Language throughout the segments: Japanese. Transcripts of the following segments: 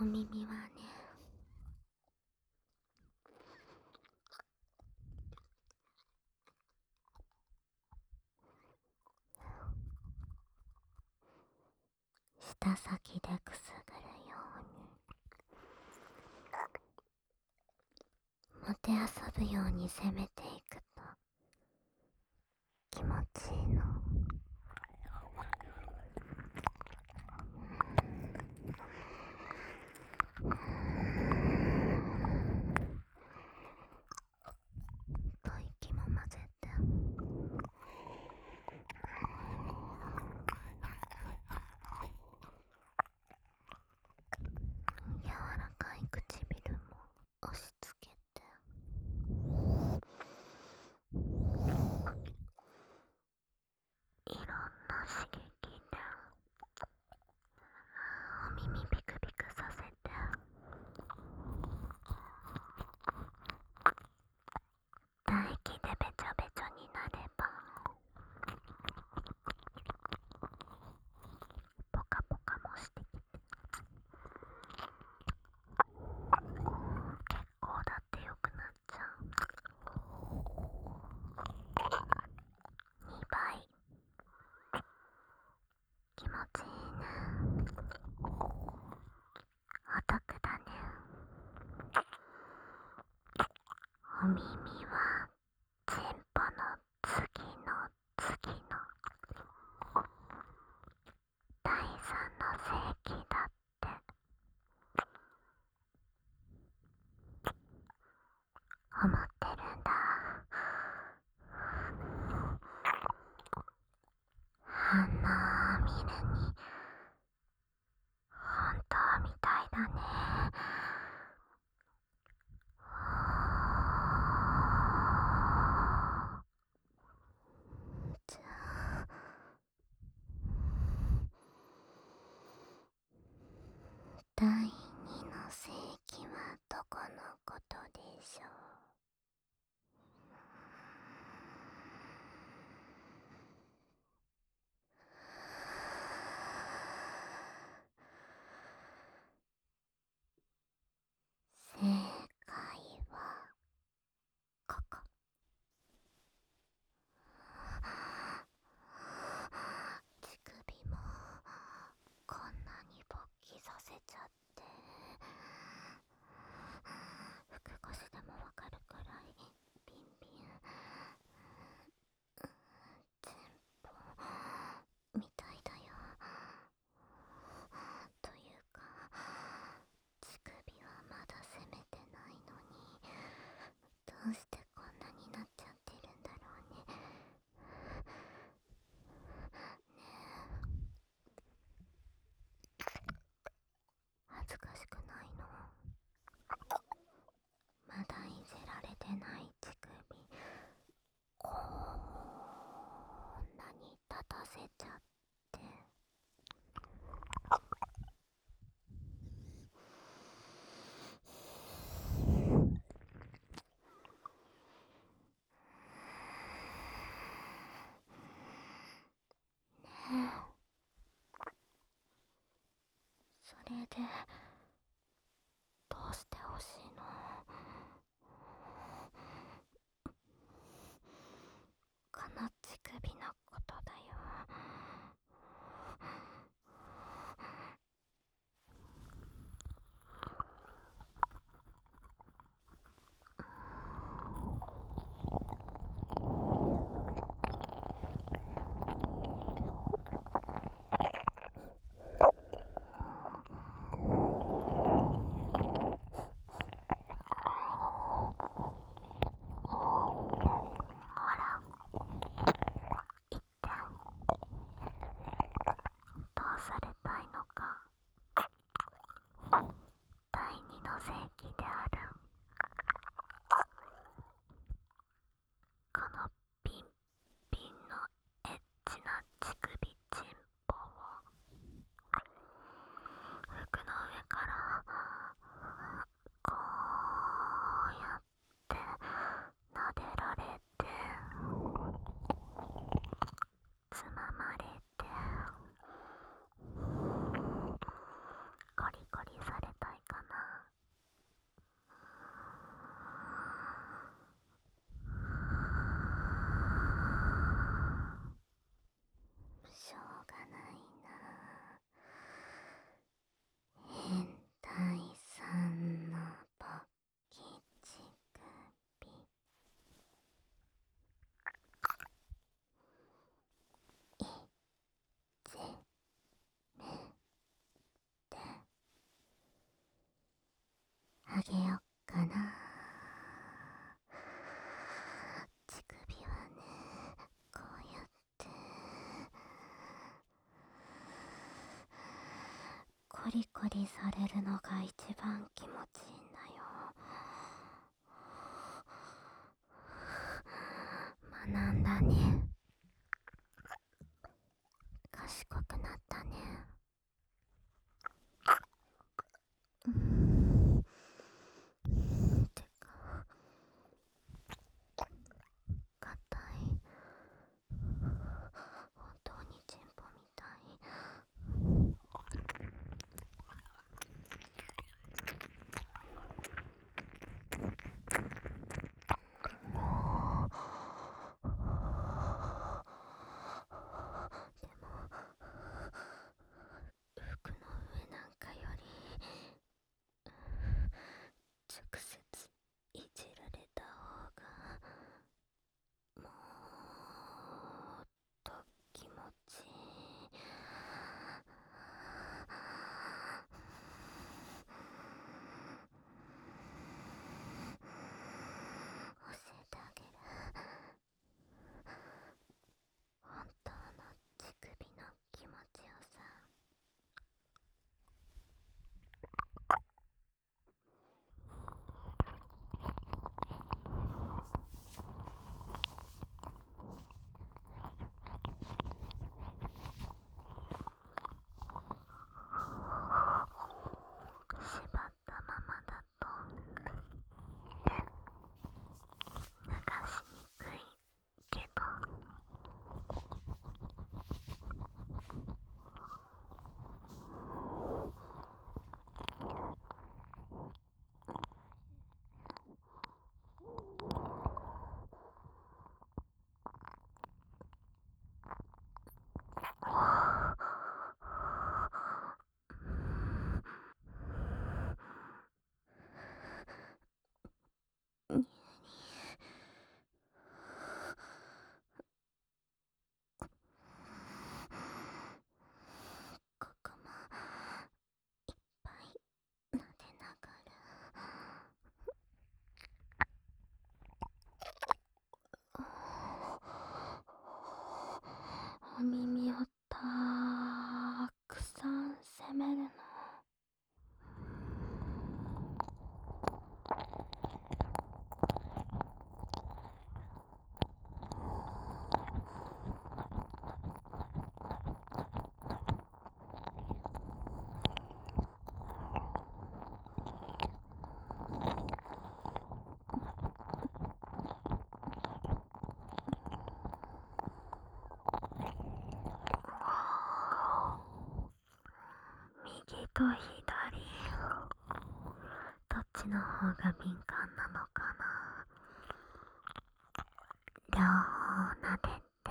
耳はね、舌先でくすぐるようにもてあそぶように攻めていくと気持ちいいの。吐息も混ぜて、柔らかい唇も押し付けて、いろんな刺激でお耳ビクビクさせて、唾液でべちょべちょになればポカポカもしてきて、結構だってよくなっちゃう。2倍気持ちいいね。お得だね。お耳はチンポの次の次の第三の世紀だって思ってるんだ。反応を見るに本当みたいだね。じゃあ第二の世紀はどこのことでしょう。正解はここ。乳首もこんなに勃起させちゃって、腹越しでもわかるくらいビンビンチンポみたいだよ。というか乳首はまだ攻めてないのに、どうしてこんなになっちゃってるんだろうね。恥ずかしくないの？まだいじられてない乳首こんなに立たせちゃって、それでどうしてほしいの？この乳首のことだよ。 コリコリされるのが一番気持ちいいんだよ。学んだね。賢くなったね。てか硬い。本当にチンポみたい。でも服の上なんかより直接いじられた方がもっと気持ちいい。教えてあげる。本当の乳首の気持ちよさ。縛ったままだと流しにくいけど、ここもいっぱい撫でながら、お耳をたくさん責めるの。右と左、どっちの方が敏感なのかな。両方撫でて、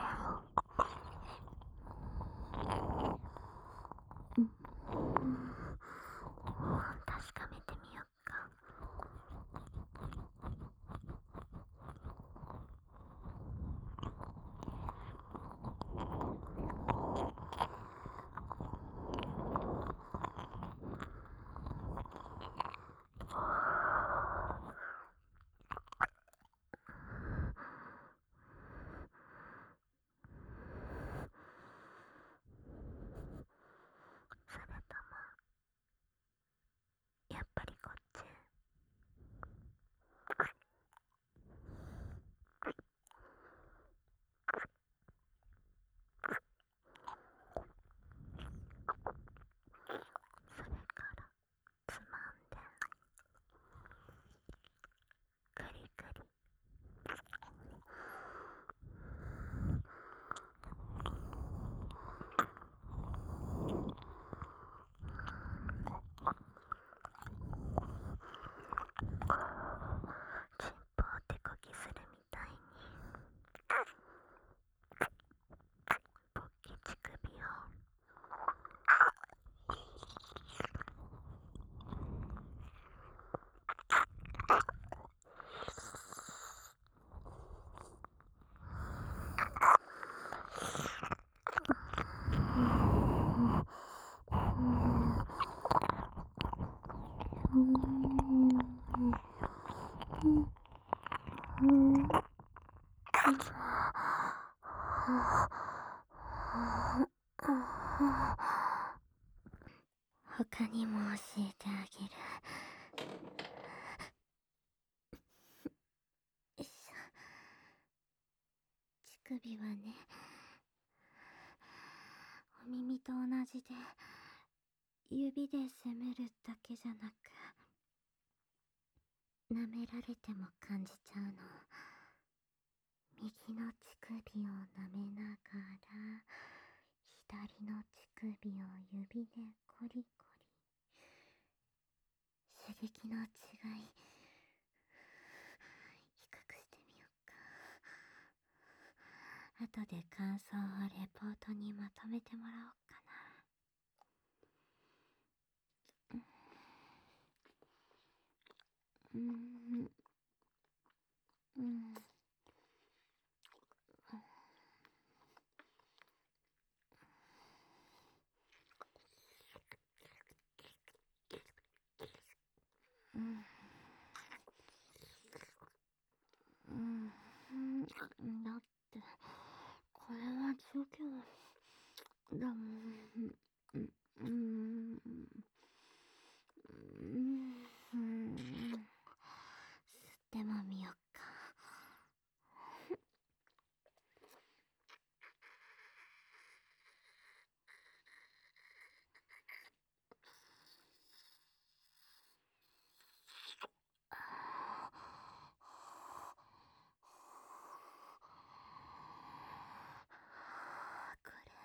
確かめてみよっか。それともやっぱりこっち。それからつまんでグリグリ。チンポを手こぎするみたいにポッキ乳首を他にも教えてあげる。よいしょ。乳首はね、お耳と同じで、指で攻めるだけじゃなく、舐められても感じちゃうの。右の乳首を舐めながら、左の乳首を指でコリコリ。刺激の違い、比較してみようか。後で感想をレポートにまとめてもらおうかな。だって、これは授業だもん。吸ってもみよっか。これ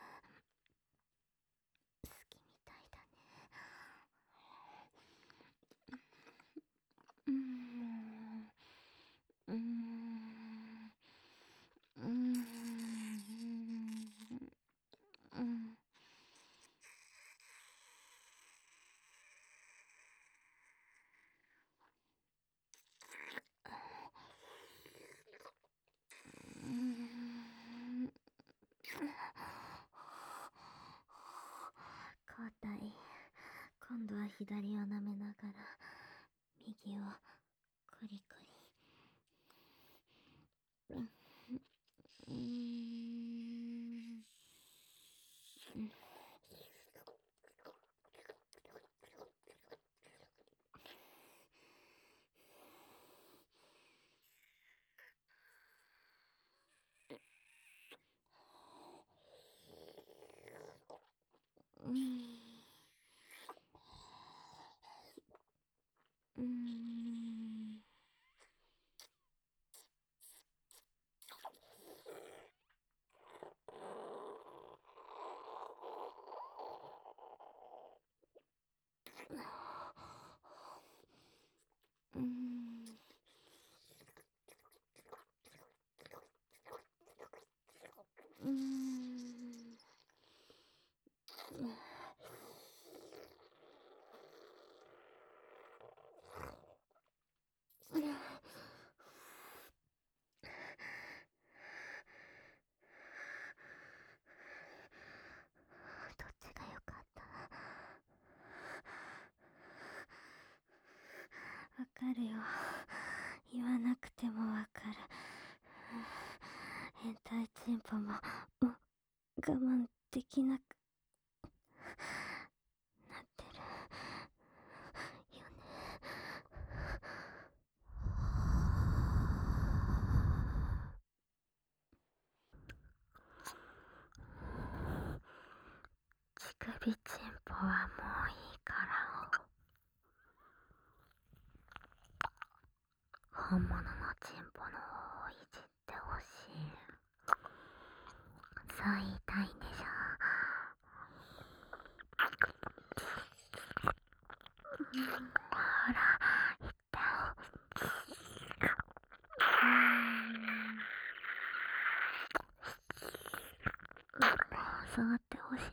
好きみたいだね。交代。今度は左を舐めながら、右をコリコリ。どっちが良かった？わかるよ。言わなくてもわかる。変態チンポも、我慢できなくなってるよね。乳首チンポはもういいから。本物のチンポの方をいじってほしい。そう言いたいんでしょ。ほら、言ってよ。触ってほしい。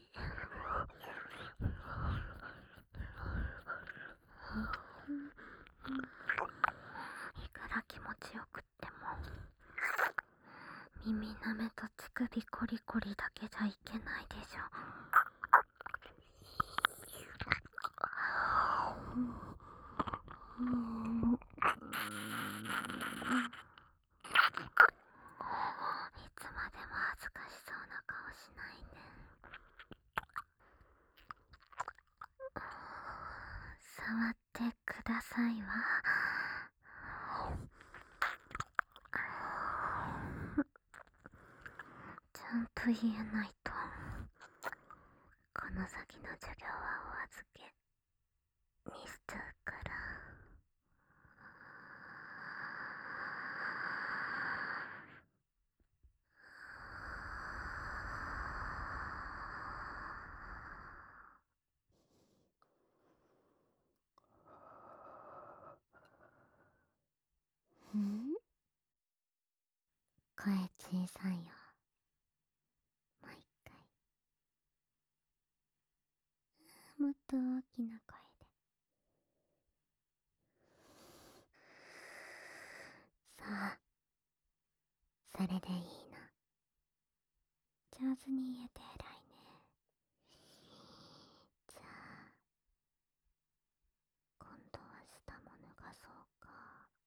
いくら気持ちよくっても、耳舐めと乳首コリコリだけじゃいけないでしょ。 触ってくださいわ。ちゃんと言えないと、この先の授業はお預けにしちゃうから。声小さいよ。もう一回。もっと大きな声で。そう。それでいいの。上手に言えて偉いね。じゃあ、今度は下も脱がそうか。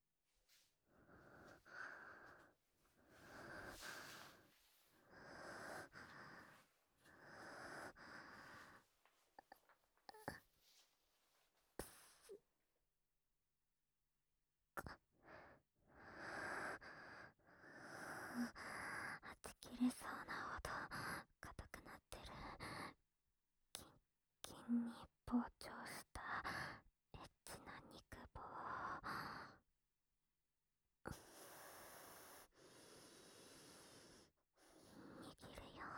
はち切れそうなほど硬くなってる。筋に膨張したエッチな肉棒。握るよ。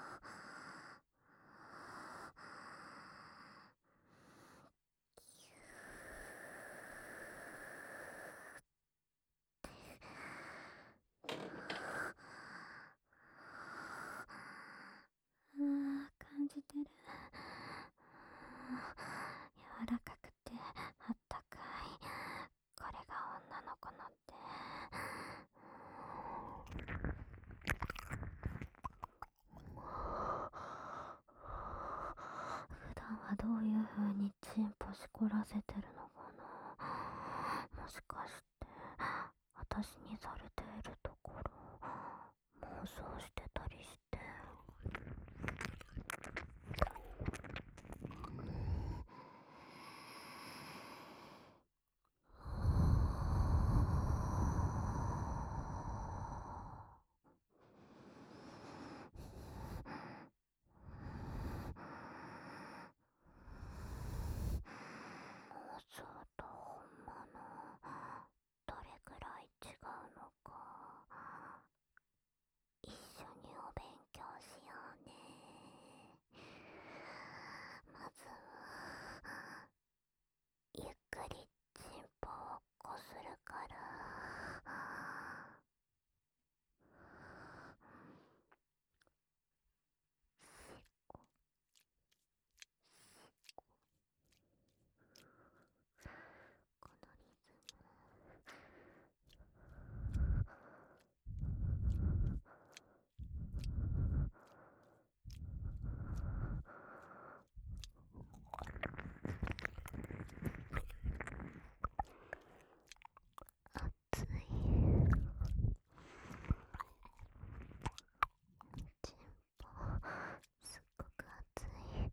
感じてる。柔らかくてあったかい。これが女の子のって。普段はどういう風にチンポしこらせてるのかな。もしかして私にされているところ妄想してたりして。妄想と本物、どれくらい違うのか。一緒にお勉強しようね。まずはゆっくりチンポをこするから。このリズム熱い。チンポすっごく熱い。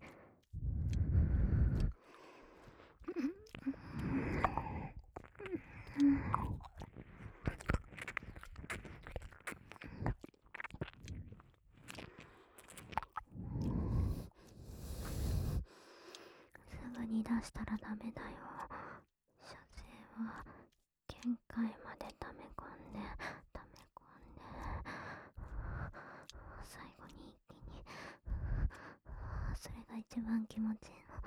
すぐに出したらダメだよ。射精は限界まで溜め込んで最後に一気に。それが一番気持ちいいの。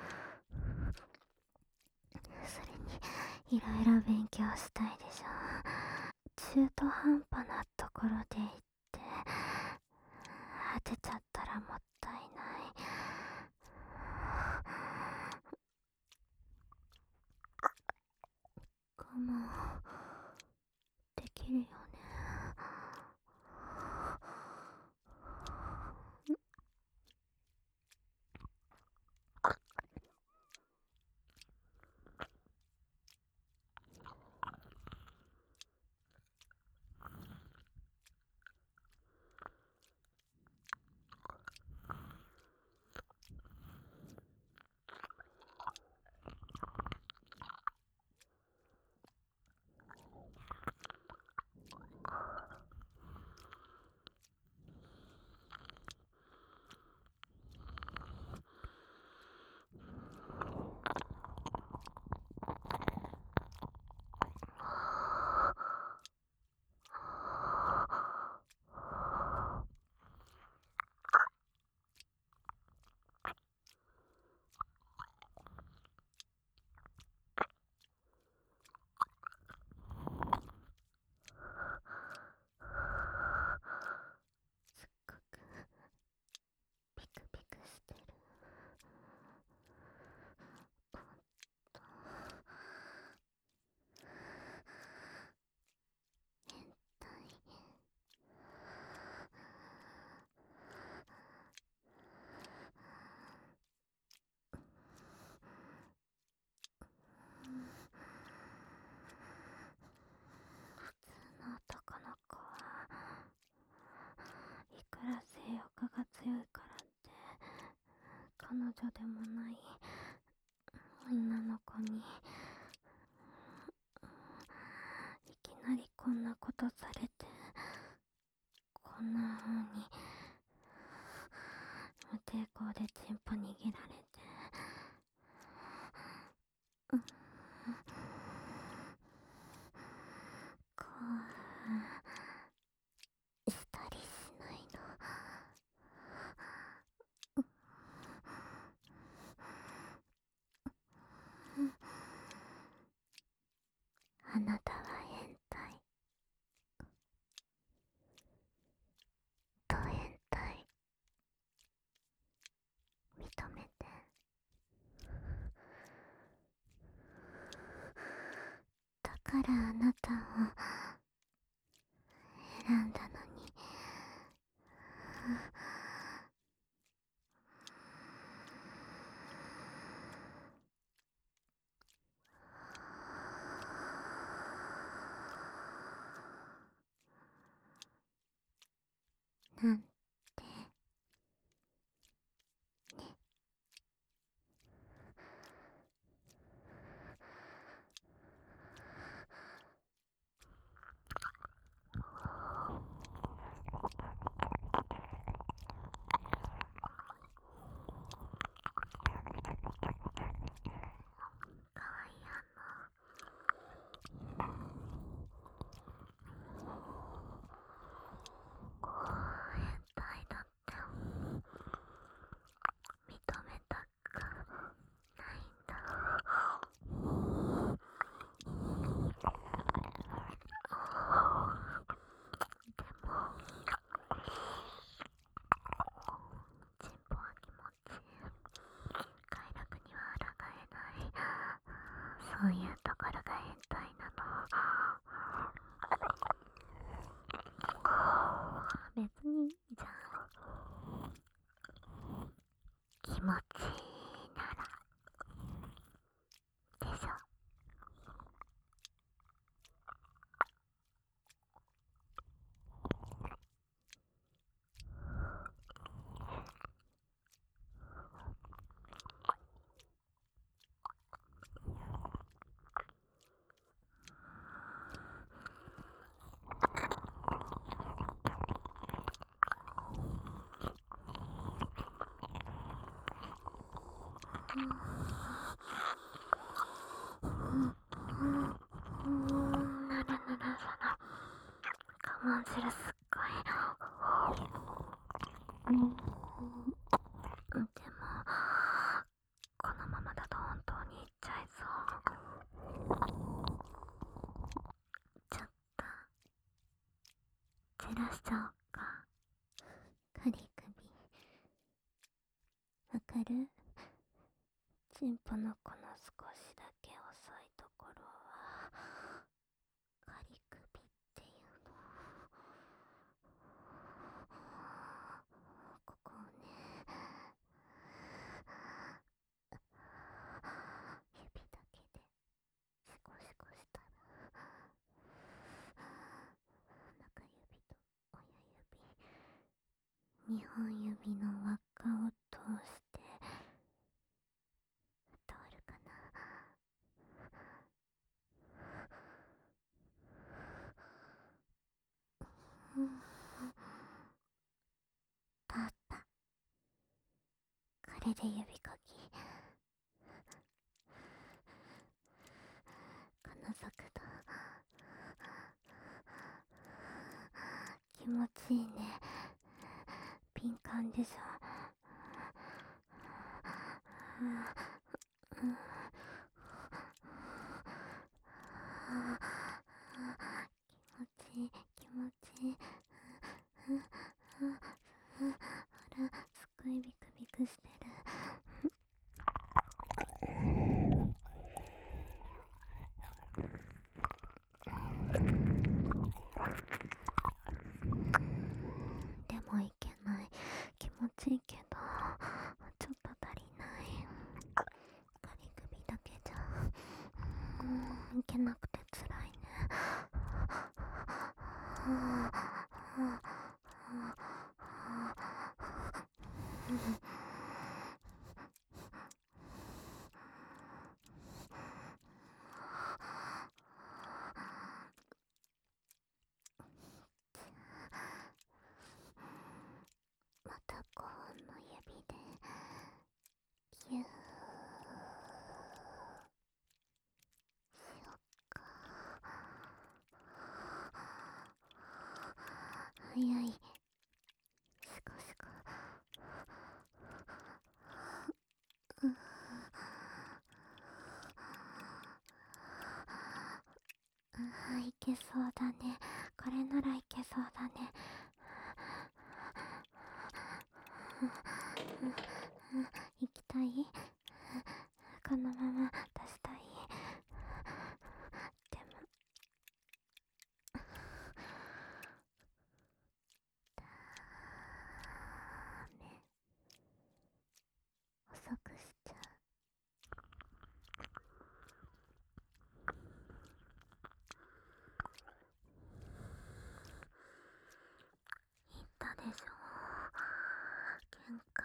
それにいろいろ勉強したいでしょ。中途半端なところで行って当てちゃったらもったいない。我慢できるよね。 彼女でもない女の子にいきなりこんなことされて、こんな風に無抵抗でチンポ握られて、こうしたりしないの？あなたは変態。ド変態。認めて。だからあなたを選んだのに。なんてね。かわいい反応。変態だって認めたくないんだ。でもチンポは気持ちいい。快楽には抗えない。そういうところが変態なの。別にいいじゃん。気持ちいいならでしょ。なるなる我慢する、すっごい。でもこのままだと本当にいっちゃいそう。ちょっと照らしちゃおうか。仮首わかる？チンポのこの少しだけ遅いところは仮首っていうの。ここをね、指だけでシコシコしたら、中指と親指、2本指の輪っかを通して通るかな。通った。これで指かき。この速度気持ちいいね。敏感でしょ。気持ちいい気持ちいい。ほら、すっごいビクビクしてる。でもいけない。気持ちいいけどちょっと足りない。仮首だけじゃいけなくてつらいね。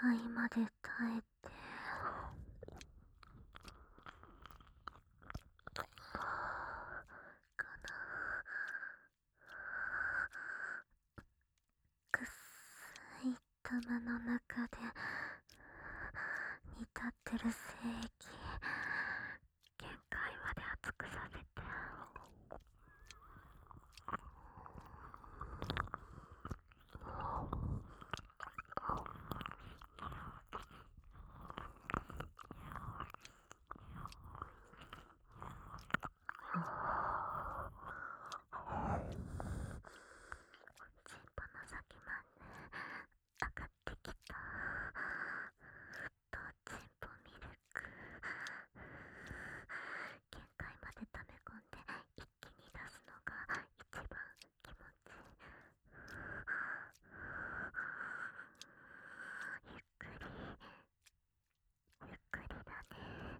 界まで耐えて、このくっさい玉の中で煮立ってる精液、限界まで熱くさせて、チンポの先まで上がってきたとチンポミルク、限界まで溜め込んで一気に出すのが一番気持ちいい。ゆっくりゆっくりだね。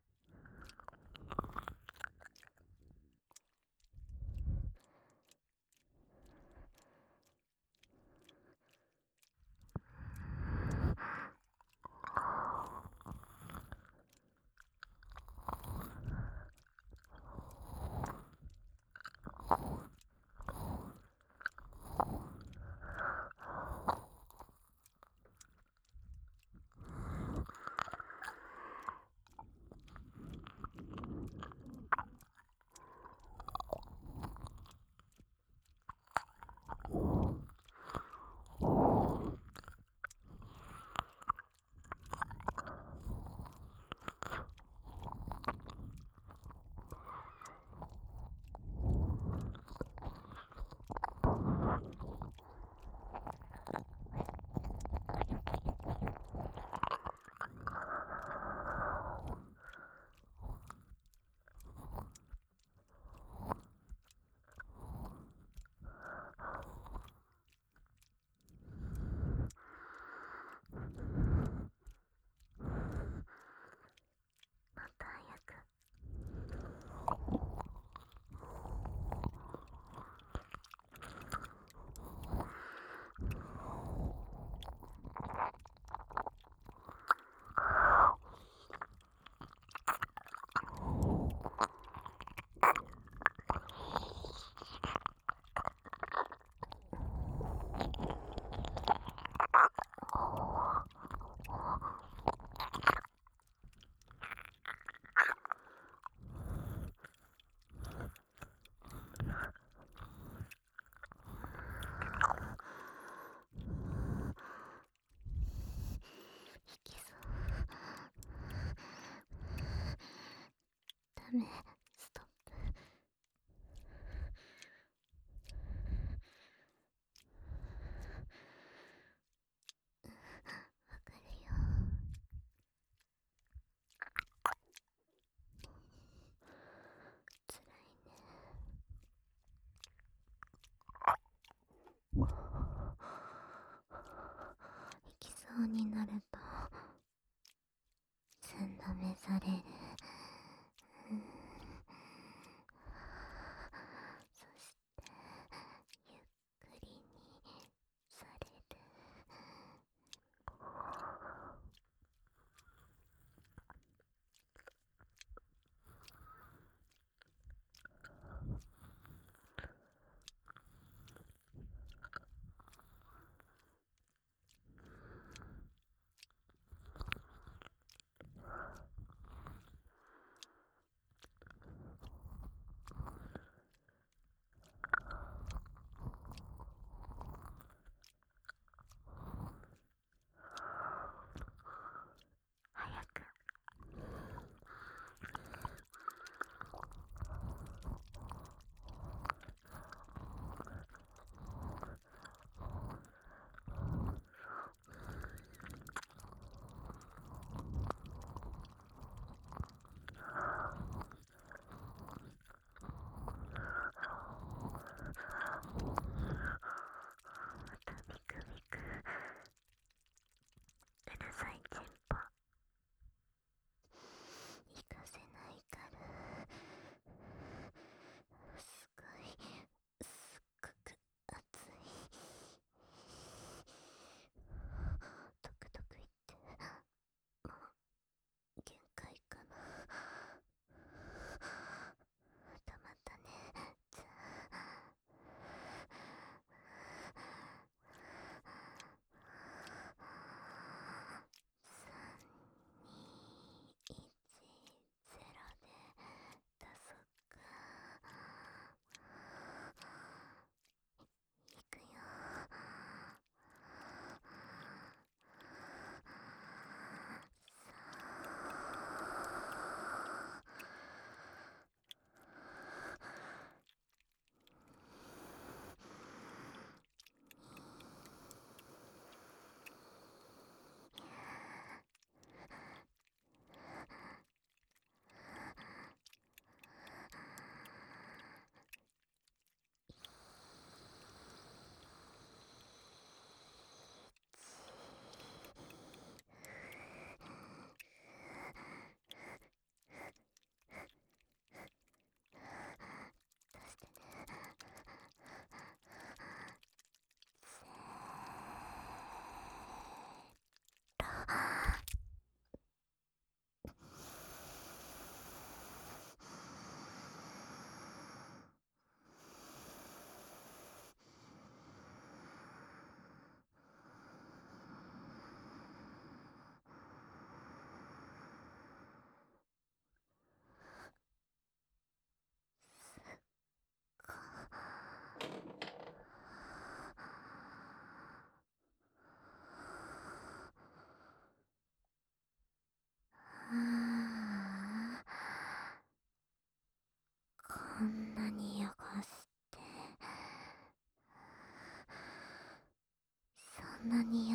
もっと早く。引きそう。ダメ、ストップ。わかるよ。つらいね。行きそうになると寸止めされる。そしてゆっくりにされる。早く。またビクビクうるさいチンポ行かせないから。すごい、すっごく熱い。ドクドク言っんなに汚して、そんなに